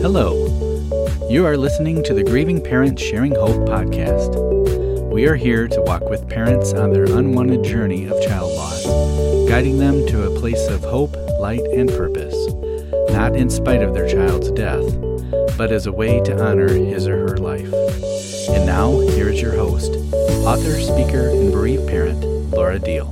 Hello. You are listening to the Grieving Parents Sharing Hope podcast. We are here to walk with parents on their unwanted journey of child loss, guiding them to a place of hope, light, and purpose, not in spite of their child's death, but as a way to honor his or her life. And now, here is your host, author, speaker, and bereaved parent, Laura Diehl.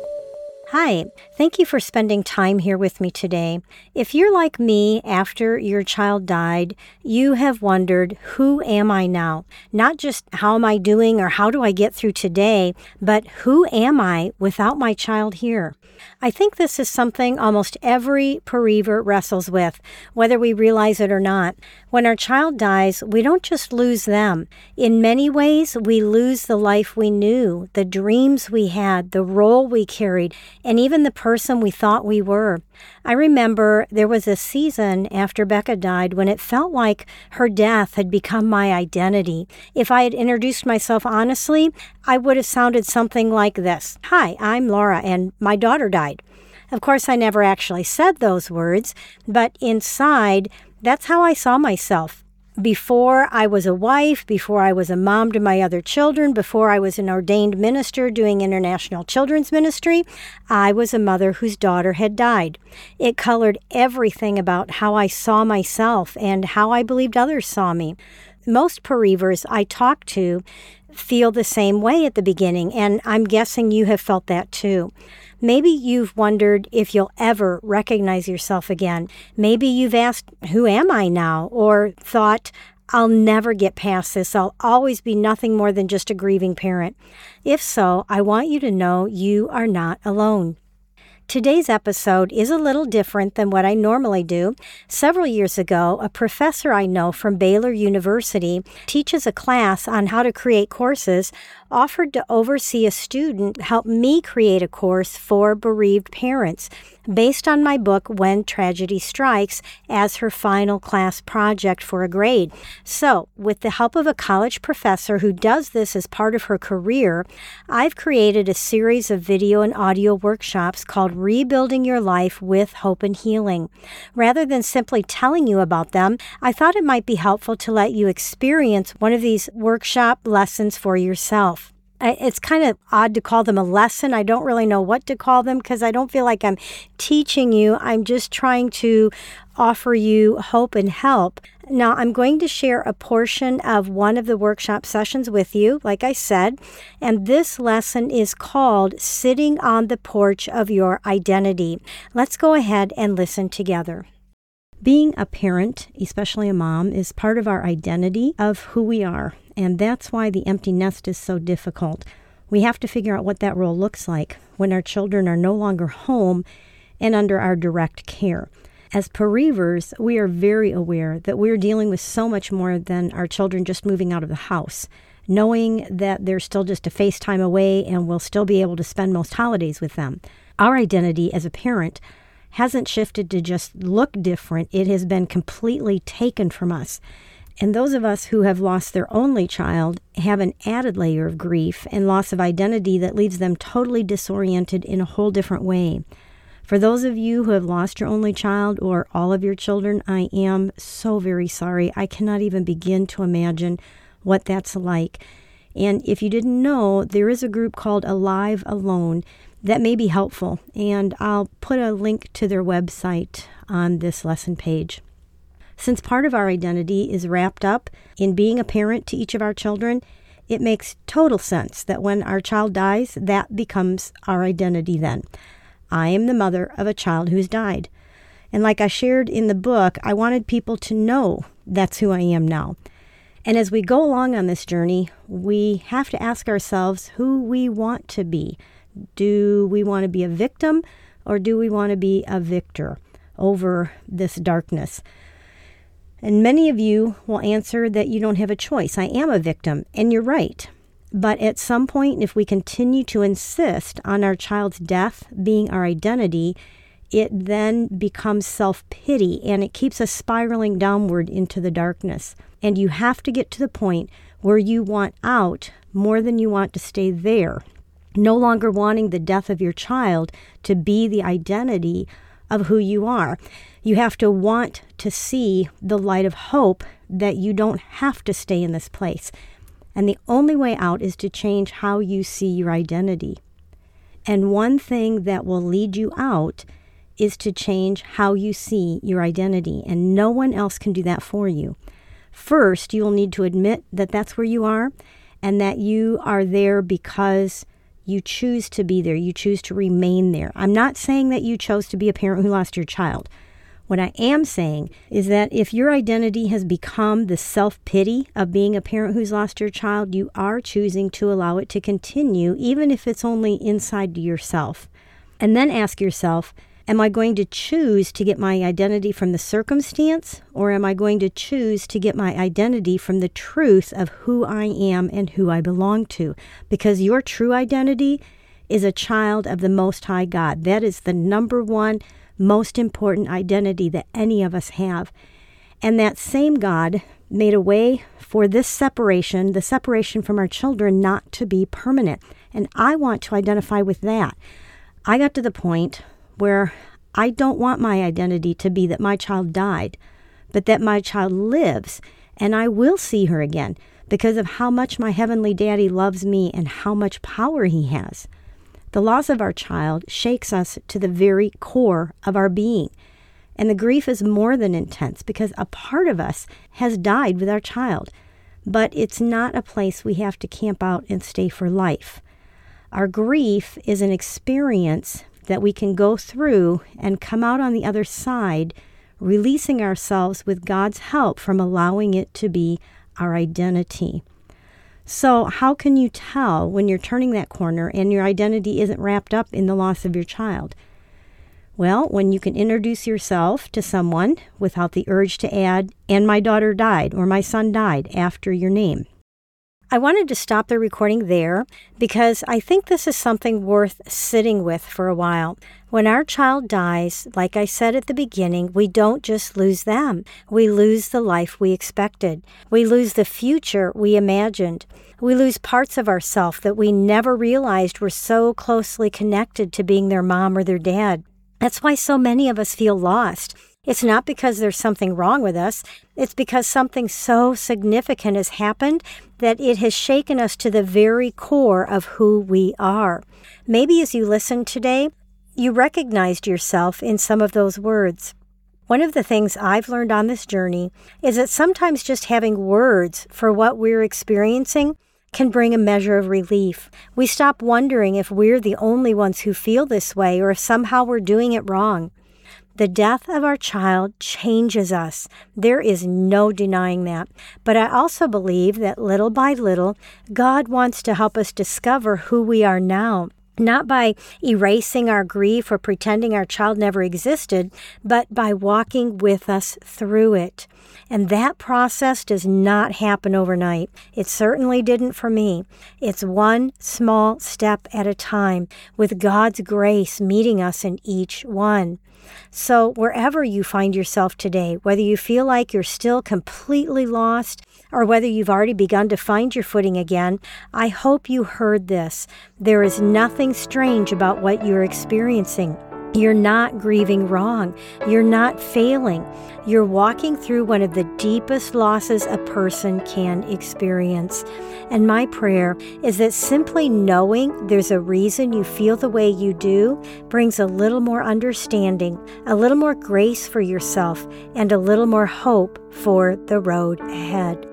Hi, thank you for spending time here with me today. If you're like me after your child died, you have wondered, who am I now? Not just how am I doing or how do I get through today, but who am I without my child here? I think this is something almost every bereaver wrestles with, whether we realize it or not. When our child dies, we don't just lose them. In many ways, we lose the life we knew, the dreams we had, the role we carried, and even the person we thought we were. I remember there was a season after Becca died when it felt like her death had become my identity. If I had introduced myself honestly, I would have sounded something like this. Hi, I'm Laura, and my daughter died. Of course, I never actually said those words, but inside, that's how I saw myself. Before I was a wife, before I was a mom to my other children, before I was an ordained minister doing international children's ministry, I was a mother whose daughter had died. It colored everything about how I saw myself and how I believed others saw me. Most bereavers I talk to feel the same way at the beginning, and I'm guessing you have felt that too. Maybe you've wondered if you'll ever recognize yourself again. Maybe you've asked, who am I now? Or thought, I'll never get past this. I'll always be nothing more than just a grieving parent. If so, I want you to know you are not alone. Today's episode is a little different than what I normally do. Several years ago, a professor I know from Baylor University teaches a class on how to create courses, offered to oversee a student help me create a course for bereaved parents based on my book, When Tragedy Strikes, as her final class project for a grade. So, with the help of a college professor who does this as part of her career, I've created a series of video and audio workshops called Rebuilding Your Life with Hope and Healing. Rather than simply telling you about them, I thought it might be helpful to let you experience one of these workshop lessons for yourself. It's kind of odd to call them a lesson. I don't really know what to call them because I don't feel like I'm teaching you. I'm just trying to offer you hope and help. Now, I'm going to share a portion of one of the workshop sessions with you, like I said, and this lesson is called Sitting on the Porch of Your Identity. Let's go ahead and listen together. Being a parent, especially a mom, is part of our identity of who we are, and that's why the empty nest is so difficult. We have to figure out what that role looks like when our children are no longer home and under our direct care. As bereavers, we are very aware that we're dealing with so much more than our children just moving out of the house, knowing that they're still just a FaceTime away and we'll still be able to spend most holidays with them. Our identity as a parent hasn't shifted to just look different. It has been completely taken from us. And those of us who have lost their only child have an added layer of grief and loss of identity that leaves them totally disoriented in a whole different way. For those of you who have lost your only child or all of your children, I am so very sorry. I cannot even begin to imagine what that's like. And if you didn't know, there is a group called Alive Alone that may be helpful, and I'll put a link to their website on this lesson page. Since part of our identity is wrapped up in being a parent to each of our children, it makes total sense that when our child dies, that becomes our identity then. I am the mother of a child who's died. And like I shared in the book, I wanted people to know that's who I am now. And as we go along on this journey, we have to ask ourselves who we want to be. Do we want to be a victim or do we want to be a victor over this darkness? And many of you will answer that you don't have a choice. I am a victim, and you're right. But at some point, if we continue to insist on our child's death being our identity, it then becomes self-pity, and it keeps us spiraling downward into the darkness. And you have to get to the point where you want out more than you want to stay there. No longer wanting the death of your child to be the identity of who you are. You have to want to see the light of hope that you don't have to stay in this place. And the only way out is to change how you see your identity. And one thing that will lead you out is to change how you see your identity. And no one else can do that for you. First, you'll need to admit that that's where you are and that you are there because you choose to be there. You choose to remain there. I'm not saying that you chose to be a parent who lost your child. What I am saying is that if your identity has become the self-pity of being a parent who's lost your child, you are choosing to allow it to continue, even if it's only inside yourself. And then ask yourself, am I going to choose to get my identity from the circumstance, or am I going to choose to get my identity from the truth of who I am and who I belong to? Because your true identity is a child of the Most High God. That is the number one most important identity that any of us have. And that same God made a way for this separation, the separation from our children, not to be permanent. And I want to identify with that. I got to the point where I don't want my identity to be that my child died, but that my child lives, and I will see her again because of how much my Heavenly Daddy loves me and how much power He has. The loss of our child shakes us to the very core of our being. And the grief is more than intense because a part of us has died with our child. But it's not a place we have to camp out and stay for life. Our grief is an experience that we can go through and come out on the other side, releasing ourselves with God's help from allowing it to be our identity. So how can you tell when you're turning that corner and your identity isn't wrapped up in the loss of your child? Well, when you can introduce yourself to someone without the urge to add, and my daughter died or my son died after your name. I wanted to stop the recording there because I think this is something worth sitting with for a while. When our child dies, like I said at the beginning, we don't just lose them. We lose the life we expected. We lose the future we imagined. We lose parts of ourselves that we never realized were so closely connected to being their mom or their dad. That's why so many of us feel lost. It's not because there's something wrong with us. It's because something so significant has happened that it has shaken us to the very core of who we are. Maybe as you listened today, you recognized yourself in some of those words. One of the things I've learned on this journey is that sometimes just having words for what we're experiencing can bring a measure of relief. We stop wondering if we're the only ones who feel this way or if somehow we're doing it wrong. The death of our child changes us. There is no denying that. But I also believe that little by little, God wants to help us discover who we are now. Not by erasing our grief or pretending our child never existed, but by walking with us through it. And that process does not happen overnight. It certainly didn't for me. It's one small step at a time, with God's grace meeting us in each one. So wherever you find yourself today, whether you feel like you're still completely lost or whether you've already begun to find your footing again, I hope you heard this. There is nothing strange about what you're experiencing. You're not grieving wrong. You're not failing. You're walking through one of the deepest losses a person can experience. And my prayer is that simply knowing there's a reason you feel the way you do brings a little more understanding, a little more grace for yourself, and a little more hope for the road ahead.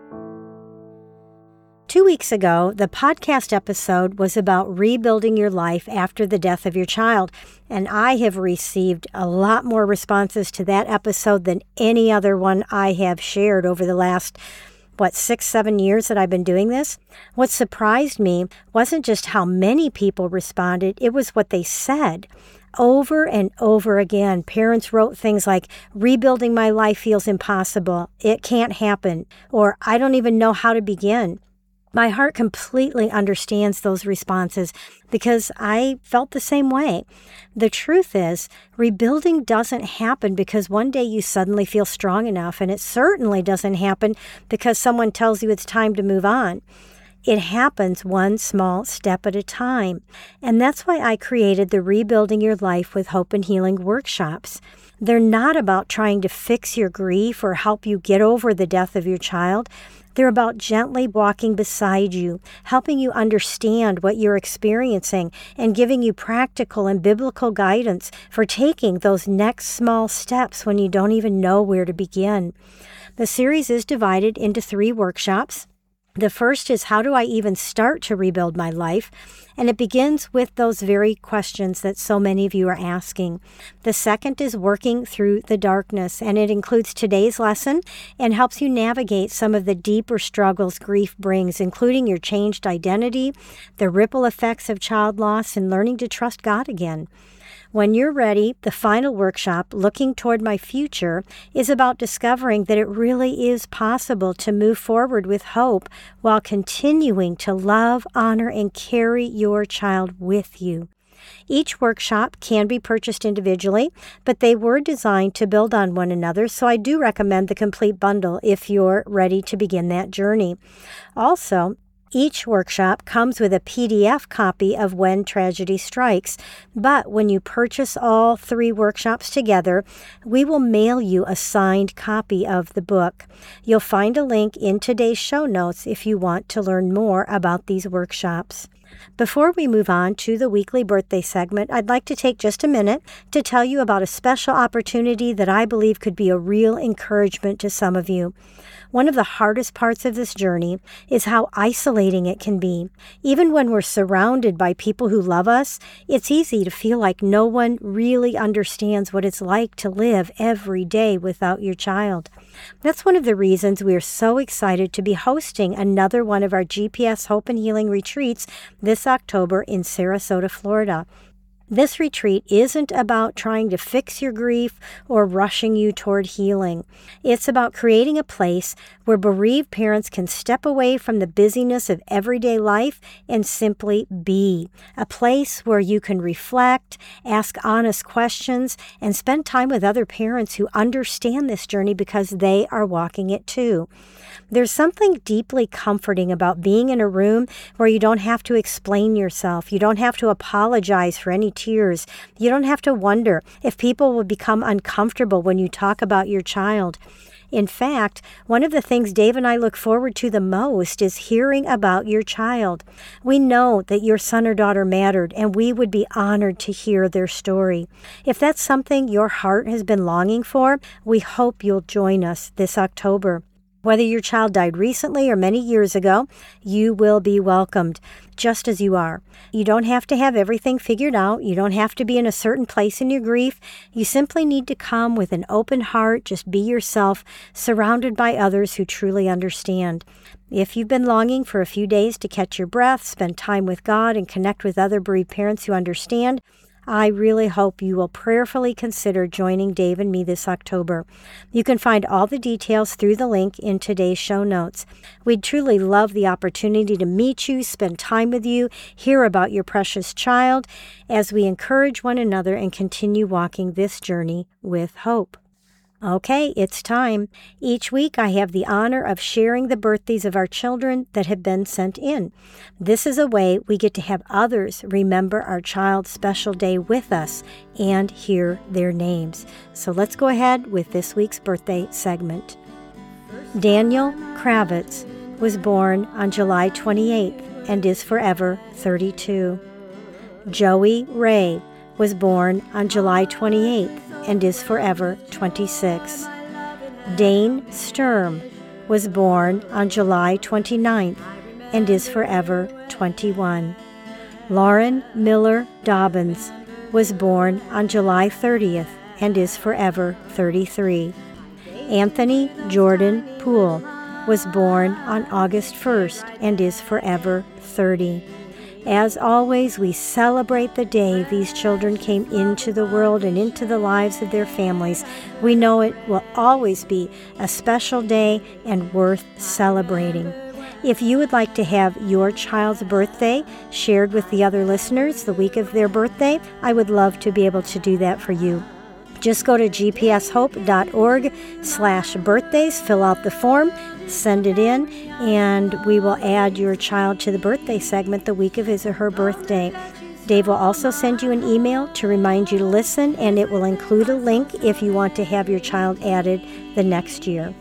2 weeks ago, the podcast episode was about rebuilding your life after the death of your child, and I have received a lot more responses to that episode than any other one I have shared over the last, 6-7 years that I've been doing this. What surprised me wasn't just how many people responded, it was what they said. Over and over again, parents wrote things like, "Rebuilding my life feels impossible. It can't happen," or "I don't even know how to begin." My heart completely understands those responses because I felt the same way. The truth is, rebuilding doesn't happen because one day you suddenly feel strong enough, and it certainly doesn't happen because someone tells you it's time to move on. It happens one small step at a time. And that's why I created the Rebuilding Your Life with Hope and Healing workshops. They're not about trying to fix your grief or help you get over the death of your child. They're about gently walking beside you, helping you understand what you're experiencing, and giving you practical and biblical guidance for taking those next small steps when you don't even know where to begin. The series is divided into 3 workshops. The first is, how do I even start to rebuild my life? And it begins with those very questions that so many of you are asking. The second is working through the darkness, and it includes today's lesson and helps you navigate some of the deeper struggles grief brings, including your changed identity, the ripple effects of child loss, and learning to trust God again. When you're ready, the final workshop, Looking Toward My Future, is about discovering that it really is possible to move forward with hope while continuing to love, honor, and carry your child with you. Each workshop can be purchased individually, but they were designed to build on one another, so I do recommend the complete bundle if you're ready to begin that journey. Also, each workshop comes with a PDF copy of When Tragedy Strikes, but when you purchase all 3 workshops together, we will mail you a signed copy of the book. You'll find a link in today's show notes if you want to learn more about these workshops. Before we move on to the weekly birthday segment, I'd like to take just a minute to tell you about a special opportunity that I believe could be a real encouragement to some of you. One of the hardest parts of this journey is how isolating it can be. Even when we're surrounded by people who love us, it's easy to feel like no one really understands what it's like to live every day without your child. That's one of the reasons we are so excited to be hosting another one of our GPS Hope and Healing retreats this October in Sarasota, Florida. This retreat isn't about trying to fix your grief or rushing you toward healing. It's about creating a place where bereaved parents can step away from the busyness of everyday life and simply be. A place where you can reflect, ask honest questions, and spend time with other parents who understand this journey because they are walking it too. There's something deeply comforting about being in a room where you don't have to explain yourself. You don't have to apologize for any tears. You don't have to wonder if people will become uncomfortable when you talk about your child. In fact, one of the things Dave and I look forward to the most is hearing about your child. We know that your son or daughter mattered, and we would be honored to hear their story. If that's something your heart has been longing for, we hope you'll join us this October. Whether your child died recently or many years ago, you will be welcomed, just as you are. You don't have to have everything figured out. You don't have to be in a certain place in your grief. You simply need to come with an open heart, just be yourself, surrounded by others who truly understand. If you've been longing for a few days to catch your breath, spend time with God, and connect with other bereaved parents who understand, I really hope you will prayerfully consider joining Dave and me this October. You can find all the details through the link in today's show notes. We'd truly love the opportunity to meet you, spend time with you, hear about your precious child, as we encourage one another and continue walking this journey with hope. Okay, it's time. Each week I have the honor of sharing the birthdays of our children that have been sent in. This is a way we get to have others remember our child's special day with us and hear their names. So let's go ahead with this week's birthday segment. Daniel Kravitz was born on July 28th and is forever 32. Joey Ray was born on July 28th and is forever 26. Dane Sturm was born on July 29th and is forever 21. Lauren Miller Dobbins was born on July 30th and is forever 33. Anthony Jordan Poole was born on August 1st and is forever 30. As always, we celebrate the day these children came into the world and into the lives of their families. We know it will always be a special day and worth celebrating. If you would like to have your child's birthday shared with the other listeners the week of their birthday, I would love to be able to do that for you. Just go to gpshope.org/birthdays, fill out the form, send it in, and we will add your child to the birthday segment the week of his or her birthday. Dave will also send you an email to remind you to listen, and it will include a link if you want to have your child added the next year.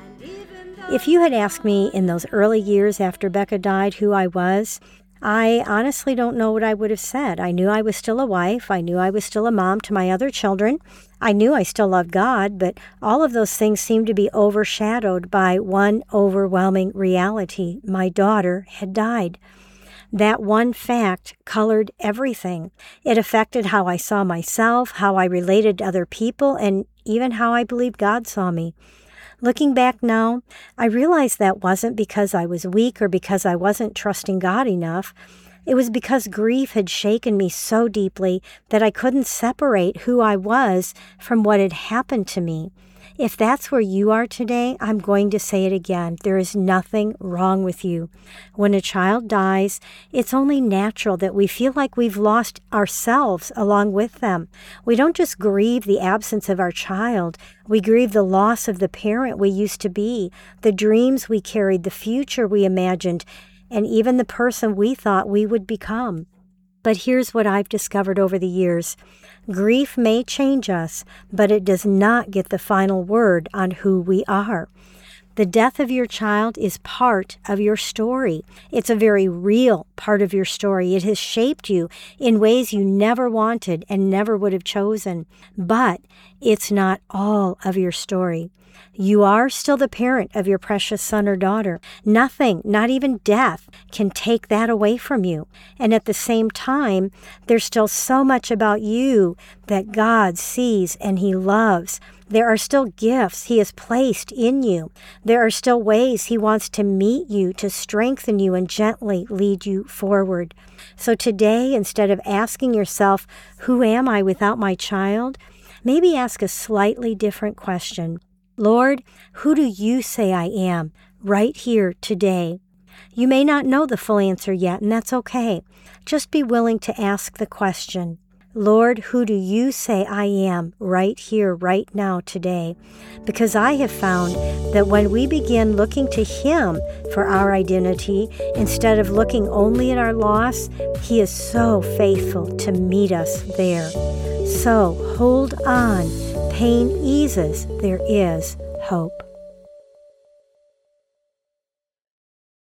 If you had asked me in those early years after Becca died who I was, I honestly don't know what I would have said. I knew I was still a wife. I knew I was still a mom to my other children. I knew I still loved God, but all of those things seemed to be overshadowed by one overwhelming reality. My daughter had died. That one fact colored everything. It affected how I saw myself, how I related to other people, and even how I believed God saw me. Looking back now, I realize that wasn't because I was weak or because I wasn't trusting God enough. It was because grief had shaken me so deeply that I couldn't separate who I was from what had happened to me. If that's where you are today, I'm going to say it again. There is nothing wrong with you. When a child dies, it's only natural that we feel like we've lost ourselves along with them. We don't just grieve the absence of our child. We grieve the loss of the parent we used to be, the dreams we carried, the future we imagined, and even the person we thought we would become. But here's what I've discovered over the years. Grief may change us, but it does not get the final word on who we are. The death of your child is part of your story. It's a very real part of your story. It has shaped you in ways you never wanted and never would have chosen. But it's not all of your story. You are still the parent of your precious son or daughter. Nothing, not even death, can take that away from you. And at the same time, there's still so much about you that God sees and He loves. There are still gifts He has placed in you. There are still ways He wants to meet you, to strengthen you, and gently lead you forward. So today, instead of asking yourself, who am I without my child? Maybe ask a slightly different question. Lord, who do you say I am right here today? You may not know the full answer yet, and that's okay. Just be willing to ask the question. Lord, who do you say I am right here, right now, today? Because I have found that when we begin looking to Him for our identity, instead of looking only at our loss, He is so faithful to meet us there. So hold on. Pain eases. There is hope.